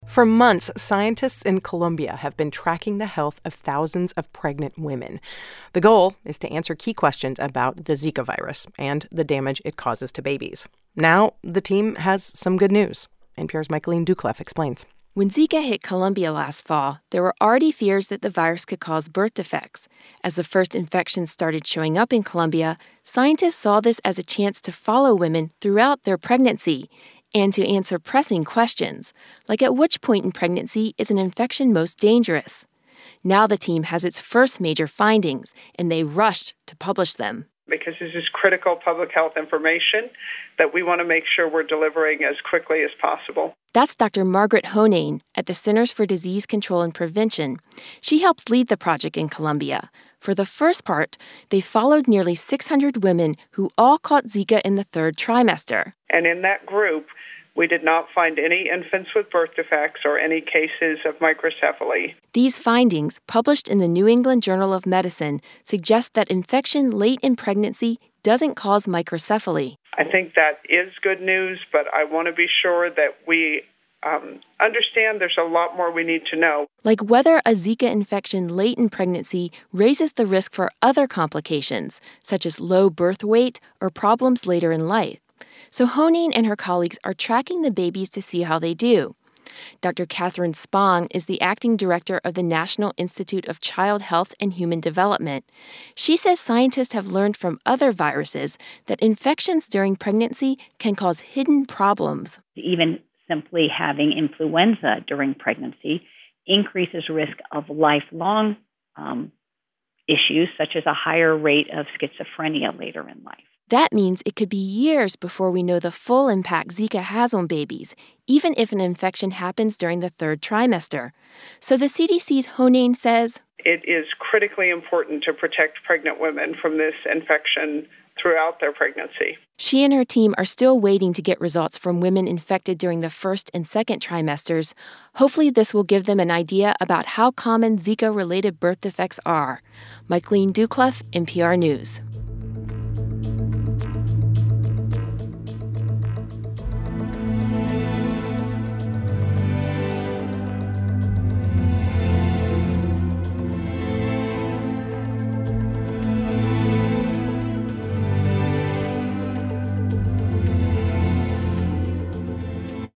For months, scientists in Colombia have been tracking the health of thousands of pregnant women. The goal is to answer key questions about the Zika virus and the damage it causes to babies. Now, the team has some good news. NPR's Michaeline Doucleff explains. When Zika hit Colombia last fall, there were already fears that the virus could cause birth defects. As the first infections started showing up in Colombia, scientists saw this as a chance to follow women throughout their pregnancy and to answer pressing questions, like at which point in pregnancy is an infection most dangerous. Now the team has its first major findings, and they rushed to publish them. Because this is critical public health information that we want to make sure we're delivering as quickly as possible. That's Dr. Margaret Honain at the Centers for Disease Control and Prevention. She helped lead the project in Colombia. For the first part, they followed nearly 600 women who all caught Zika in the third trimester. And in that group, we did not find any infants with birth defects or any cases of microcephaly. These findings, published in the New England Journal of Medicine, suggest that infection late in pregnancy doesn't cause microcephaly. I think that is good news, but I want to be sure that we understand there's a lot more we need to know. Like whether a Zika infection late in pregnancy raises the risk for other complications, such as low birth weight or problems later in life. So Honain and her colleagues are tracking the babies to see how they do. Dr. Catherine Spong is the acting director of the National Institute of Child Health and Human Development. She says scientists have learned from other viruses that infections during pregnancy can cause hidden problems. Even simply having influenza during pregnancy increases risk of lifelong issues, such as a higher rate of schizophrenia later in life. That means it could be years before we know the full impact Zika has on babies, even if an infection happens during the third trimester. So the CDC's Honain says, it is critically important to protect pregnant women from this infection throughout their pregnancy. She and her team are still waiting to get results from women infected during the first and second trimesters. Hopefully this will give them an idea about how common Zika-related birth defects are. Michaeline Doucleff, NPR News.